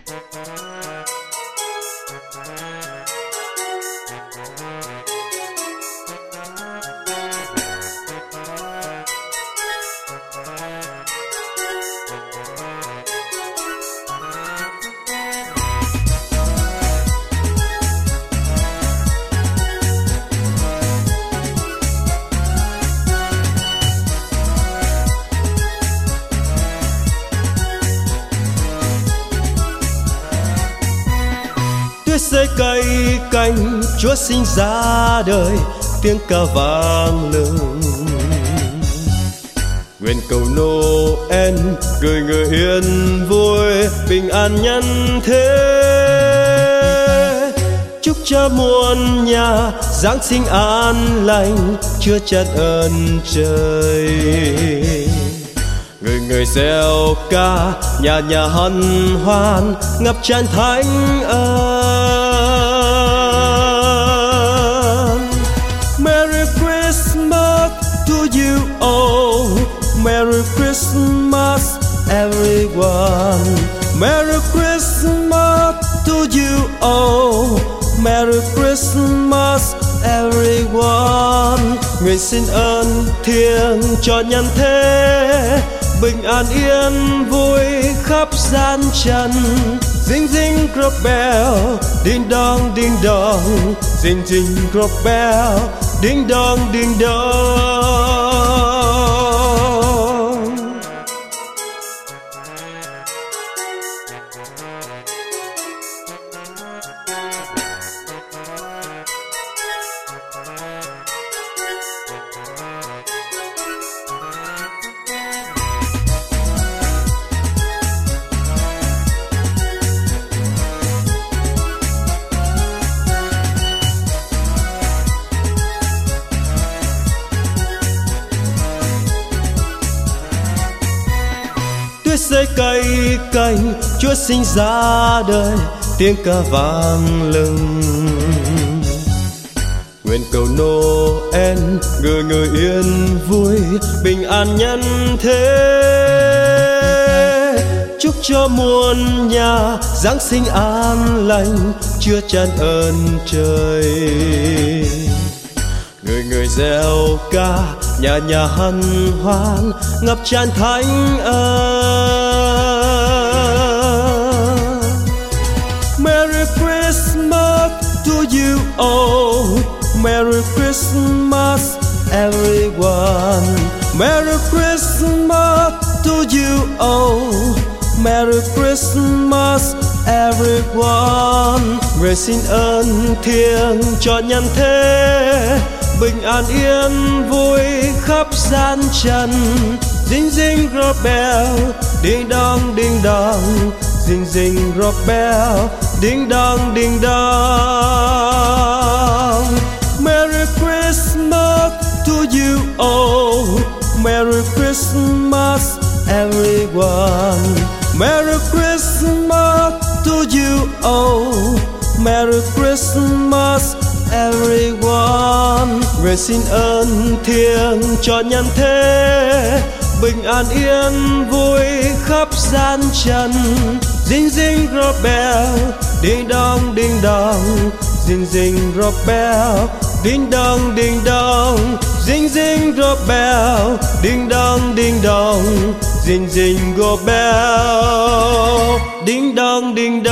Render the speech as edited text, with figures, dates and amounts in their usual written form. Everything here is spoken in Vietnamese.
Rơi cây cành Chúa sinh ra đời, tiếng ca vang lừng. Nguyện cầu Noel gửi người yên vui, bình an nhân thế. Chúc cho muôn nhà Giáng sinh an lành, Chúa tràn ơn trời. Người người reo ca, nhà nhà hân hoan, ngập tràn thánh ơn. Merry Christmas to you all, Merry Christmas everyone. Merry Christmas to you all, Merry Christmas everyone. Nguyện xin ơn Thiêng cho nhân thế, bình an yên vui khắp gian trần. Ding ding drop bell, ding dong, ding ding drop bell, ding dong, ding dong. Tuyết rơi cây cành, Chúa sinh ra đời, tiếng ca vang lừng. Nguyện cầu Noel người người yên vui, bình an nhân thế. Chúc cho muôn nhà Giáng sinh an lành, Chúa tràn ơn trời. Người người reo ca, nhà nhà hân hoan, ngập tràn thánh ơn. Merry Christmas to you all, Merry Christmas everyone. Merry Christmas to you all, Merry Christmas everyone. Nguyện xin ơn Thiêng cho nhân thế, bình an yên vui khắp gian trần. Ding ding drop bell, ding dong, ding ding drop bell, ding dong, ding dong. Merry Christmas to you all, Merry Christmas everyone. Merry Christmas to you all, Merry Christmas everyone. Nguyện xin ơn Thiêng cho nhân thế, bình an yên vui khắp gian trần. Ding ding drop bell, ding dong, ding ding drop bell, ding dong, ding ding drop bell, ding dong, ding ding drop bell, ding dong,